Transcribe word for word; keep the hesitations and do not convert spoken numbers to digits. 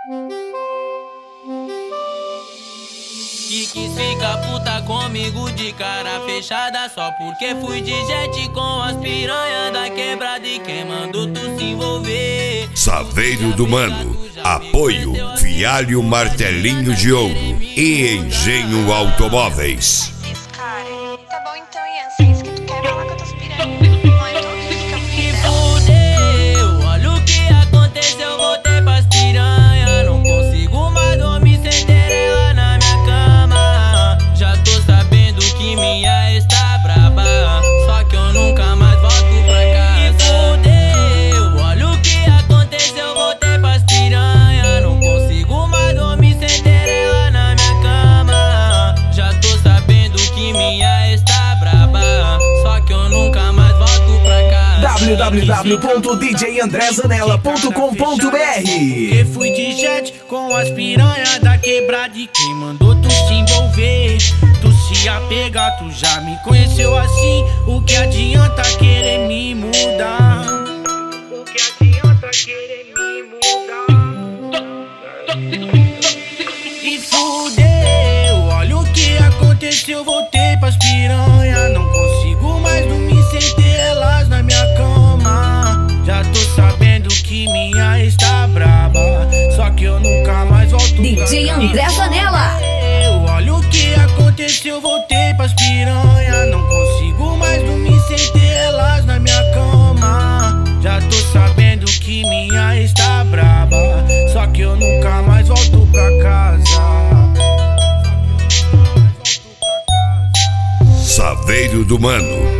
E quis ficar puta comigo de cara fechada só porque fui de jet com as piranhas da quebrada e quem mandou tu se envolver. Saveiro do Mano, apoio Fialho Martelinho de Ouro e Engenho Automóveis. Tá bom então, Ian, se é isso que tu quer, vai lá com as tuas piranhas. Não é tu que fica E bonita. fudeu, olha o que aconteceu, voltei pras piranha. Não consigo mais dormir sem ter ela na minha cama. Já tô sabendo que minha ex tá braba, só que eu nunca mais volto pra casa. E fudeu, olha o que aconteceu, voltei pras piranha. Não consigo mais dormir sem ter ela na minha cama. Já tô sabendo que minha ex tá braba, só que eu nunca mais volto pra casa. w w w ponto d j andré zanella ponto com ponto b r. Eu fui de jet com as piranhas da quebrada e quem mandou tu se envolver, tu se apegar, tu já me conheceu assim. O que adianta querer me mudar? O que adianta querer me mudar? E fudeu, olha o que aconteceu, voltei pras piranha. Não consigo mais dormir sem ter elas na minha cama. Já tô sabendo que minha ex tá braba, só que eu nunca mais volto pra D J casa. André Zanella. Eu, olha o que aconteceu, voltei pras piranha. Não consigo mais dormir sem ter elas na minha cama. Já tô sabendo que minha ex tá braba, só que eu nunca mais volto pra casa. Saveiro do Mano,